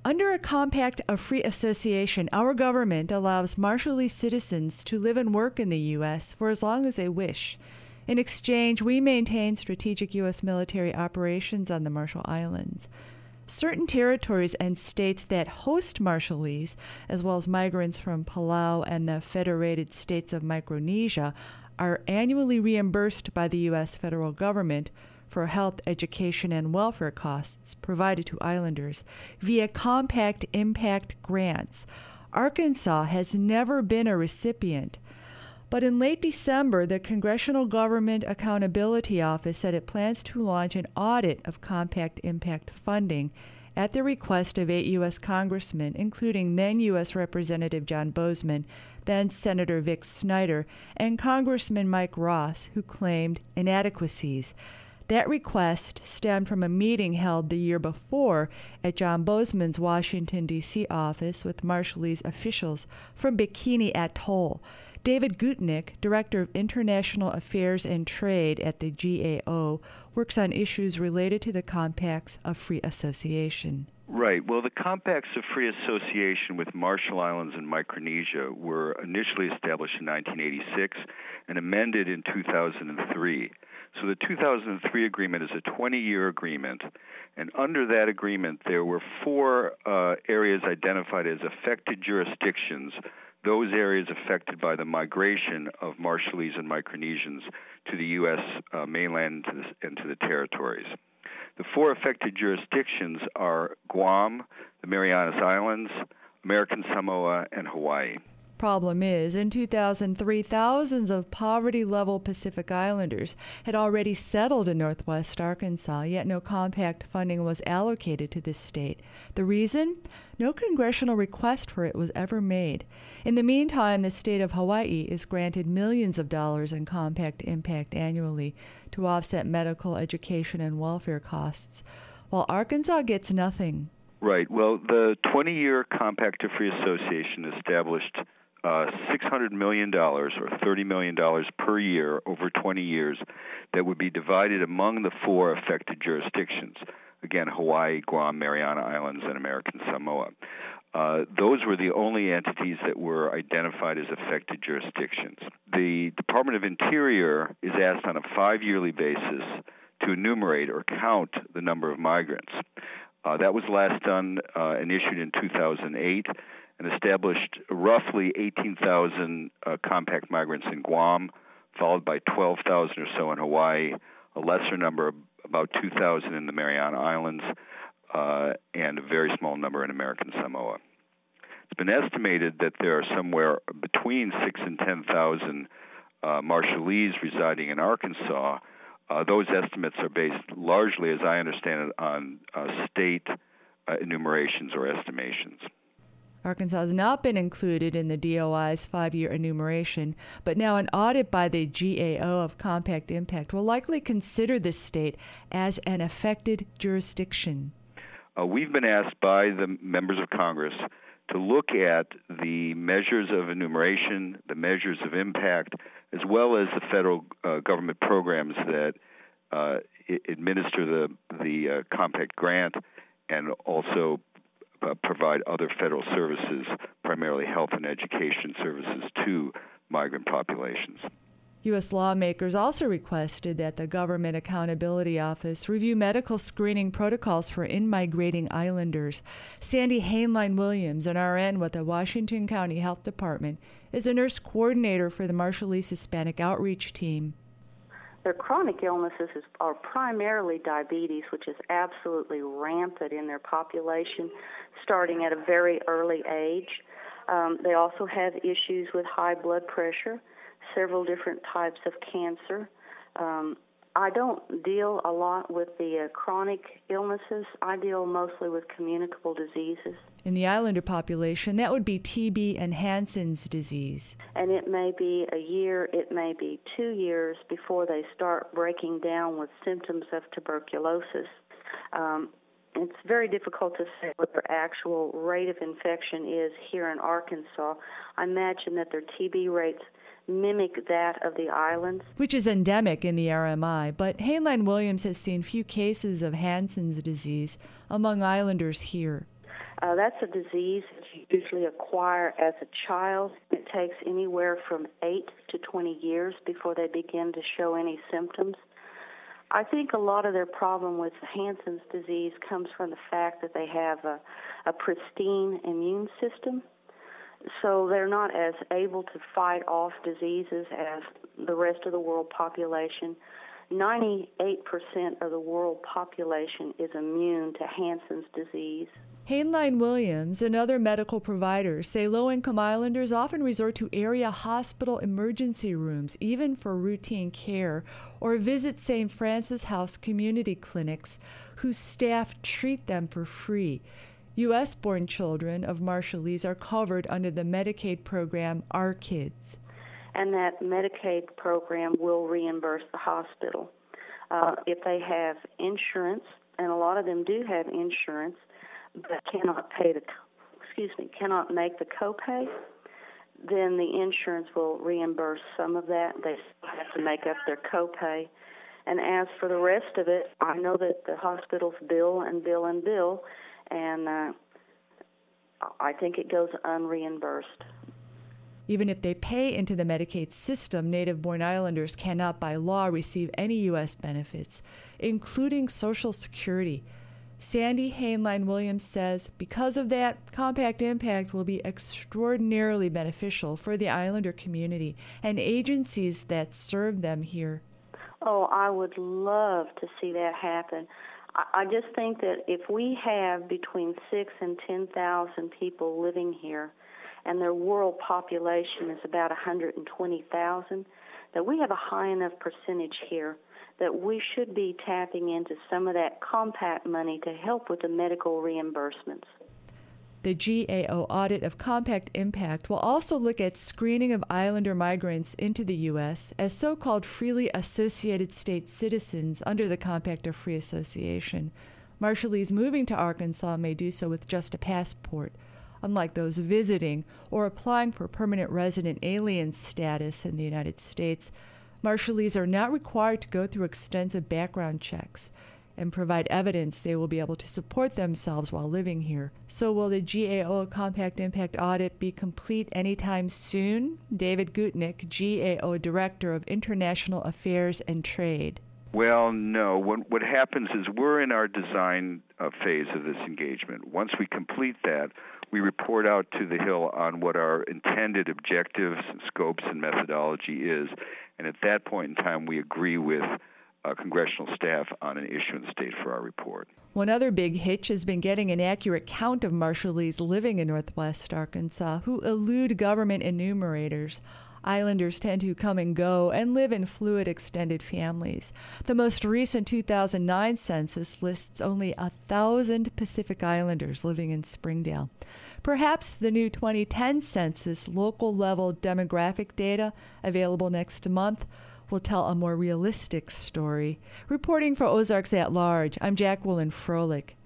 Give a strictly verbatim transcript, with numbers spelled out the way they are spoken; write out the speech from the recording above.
Under a compact of free association, our government allows Marshallese citizens to live and work in the U S for as long as they wish. In exchange, we maintain strategic U S military operations on the Marshall Islands. Certain territories and states that host Marshallese, as well as migrants from Palau and the Federated States of Micronesia, are annually reimbursed by the U S federal government for health, education, and welfare costs provided to islanders via Compact Impact grants. Arkansas has never been a recipient. But in late December, the Congressional Government Accountability Office said it plans to launch an audit of Compact Impact funding at the request of eight U S congressmen, including then U S Representative John Boozman, then Senator Vic Snyder, and Congressman Mike Ross, who claimed inadequacies. That request stemmed from a meeting held the year before at John Boozman's Washington, D C office with Marshallese officials from Bikini Atoll. David Gutnick, Director of International Affairs and Trade at the G A O, works on issues related to the Compacts of Free Association. Right. Well, the Compacts of Free Association with Marshall Islands and Micronesia were initially established in nineteen eighty-six and amended in two thousand three. So the two thousand three agreement is a twenty-year agreement, and under that agreement there were four uh, areas identified as affected jurisdictions, those areas affected by the migration of Marshallese and Micronesians to the U S uh, mainland and to, the, and to the territories. The four affected jurisdictions are Guam, the Marianas Islands, American Samoa, and Hawaii. Problem is, in two thousand three, thousands of poverty-level Pacific Islanders had already settled in northwest Arkansas, yet no compact funding was allocated to this state. The reason? No congressional request for it was ever made. In the meantime, the state of Hawaii is granted millions of dollars in compact impact annually to offset medical, education, and welfare costs, while Arkansas gets nothing. Right. Well, the twenty-year Compact of Free Association established Uh, six hundred million dollars or thirty million dollars per year over twenty years that would be divided among the four affected jurisdictions. Again, Hawaii, Guam, Mariana Islands, and American Samoa. Uh, those were the only entities that were identified as affected jurisdictions. The Department of Interior is asked on a five-yearly basis to enumerate or count the number of migrants. Uh, that was last done uh, and issued in two thousand eight. And established roughly eighteen thousand uh, compact migrants in Guam, followed by twelve thousand or so in Hawaii, a lesser number, about two thousand in the Mariana Islands, uh, and a very small number in American Samoa. It's been estimated that there are somewhere between six and ten thousand uh, Marshallese residing in Arkansas. Uh, those estimates are based largely, as I understand it, on uh, state uh, enumerations or estimations. Arkansas has not been included in the D O I's five-year enumeration, but now an audit by the G A O of Compact Impact will likely consider this state as an affected jurisdiction. Uh, we've been asked by the members of Congress to look at the measures of enumeration, the measures of impact, as well as the federal uh, government programs that uh, administer the, the uh, Compact grant and also Uh, provide other federal services, primarily health and education services, to migrant populations. U S lawmakers also requested that the Government Accountability Office review medical screening protocols for in-migrating islanders. Sandy Hainline-Williams, an R N with the Washington County Health Department, is a nurse coordinator for the Marshallese Hispanic Outreach Team. Their chronic illnesses is, are primarily diabetes, which is absolutely rampant in their population, starting at a very early age. Um, they also have issues with high blood pressure, several different types of cancer. Um, I don't deal a lot with the uh, chronic illnesses. I deal mostly with communicable diseases. In the islander population, that would be T B and Hansen's disease. And it may be a year, it may be two years before they start breaking down with symptoms of tuberculosis. Um, it's very difficult to say what their actual rate of infection is here in Arkansas. I imagine that their T B rates mimic that of the islands, which is endemic in the R M I, but Hainline-Williams has seen few cases of Hansen's disease among islanders here. Uh, that's a disease that you usually acquire as a child. It takes anywhere from eight to twenty years before they begin to show any symptoms. I think a lot of their problem with Hansen's disease comes from the fact that they have a, a pristine immune system, so they're not as able to fight off diseases as the rest of the world population. ninety-eight percent of the world population is immune to Hansen's disease. Hainline Williams and other medical providers say low-income islanders often resort to area hospital emergency rooms, even for routine care, or visit Saint Francis House community clinics, whose staff treat them for free. U S-born children of Marshallese are covered under the Medicaid program Our Kids. And that Medicaid program will reimburse the hospital. Uh, if they have insurance, and a lot of them do have insurance, but cannot pay the, excuse me, cannot make the copay, then the insurance will reimburse some of that. They have to make up their copay. And as for the rest of it, I know that the hospitals bill and bill and bill, and uh, I think it goes unreimbursed. Even if they pay into the Medicaid system, native-born islanders cannot by law receive any U S benefits, including Social Security. Sandy Hainline Williams says because of that, Compact Impact will be extraordinarily beneficial for the islander community and agencies that serve them here. Oh, I would love to see that happen. I, I just think that if we have between six and ten thousand people living here, and their world population is about one hundred twenty thousand, that we have a high enough percentage here that we should be tapping into some of that compact money to help with the medical reimbursements. The G A O audit of Compact Impact will also look at screening of islander migrants into the U S as so-called freely associated state citizens under the Compact of Free Association. Marshallese moving to Arkansas may do so with just a passport, unlike those visiting or applying for permanent resident alien status in the United States. Marshallese are not required to go through extensive background checks and provide evidence they will be able to support themselves while living here. So will the G A O Compact Impact audit be complete anytime soon? David Gutnick, G A O Director of International Affairs and Trade. Well, no. What, what happens is we're in our design uh, phase of this engagement. Once we complete that, we report out to the Hill on what our intended objectives and scopes and methodology is, and at that point in time, we agree with uh, congressional staff on an issuance date for our report. One other big hitch has been getting an accurate count of Marshallese living in Northwest Arkansas who elude government enumerators. Islanders tend to come and go and live in fluid extended families. The most recent two thousand nine census lists only one thousand Pacific Islanders living in Springdale. Perhaps the new twenty ten census local-level demographic data, available next month, will tell a more realistic story. Reporting for Ozarks at Large, I'm Jacqueline Froelich.